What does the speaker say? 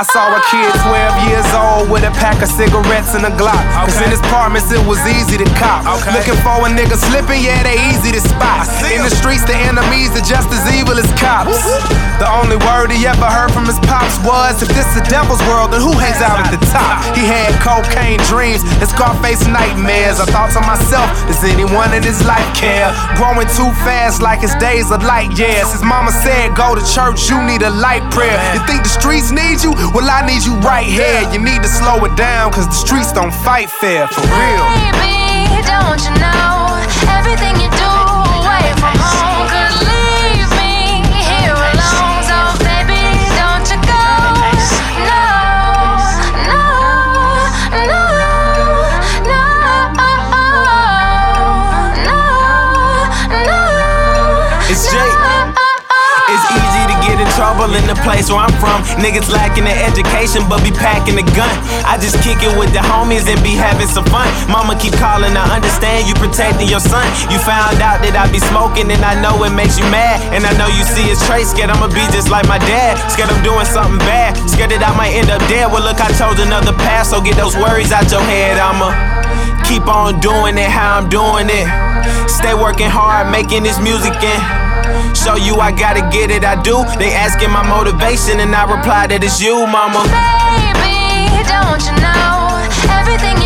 I saw a kid 12 years old with a pack of cigarettes and a Glock. Cause in his apartments it was easy to cop. Looking for a nigga slipping, yeah, they easy to spot. In the streets, the enemies are just as evil as cops. The only word he ever heard from his pops was, if this the devil's world, then who hangs out at the top? He had cocaine dreams and Scarface nightmares. I thought to myself, does anyone in his life care? Growing too fast like his days are light years. His mama said, go to church, you need a light prayer. You think the streets need you? Well, I need you right here. You need to slow it down, cause the streets don't fight fair, for real. Baby, don't you know everything you do away from home could leave me here alone. So baby, don't you go. No, no, no, no, no, no. It's Jake. It's easy to get in trouble in the place where I'm from. Niggas lacking the education but be packing the gun. I just kick it with the homies and be having some fun. Mama keep calling, I understand you protecting your son. You found out that I be smoking and I know it makes you mad. And I know you see his traits, scared I'ma be just like my dad. Scared I'm doing something bad, scared that I might end up dead. Well look, I chose another path, so get those worries out your head. I'ma keep on doing it how I'm doing it. Stay working hard, making this music and show you I gotta get it, I do. They asking my motivation and I reply that it's you, mama. Baby, don't you know everything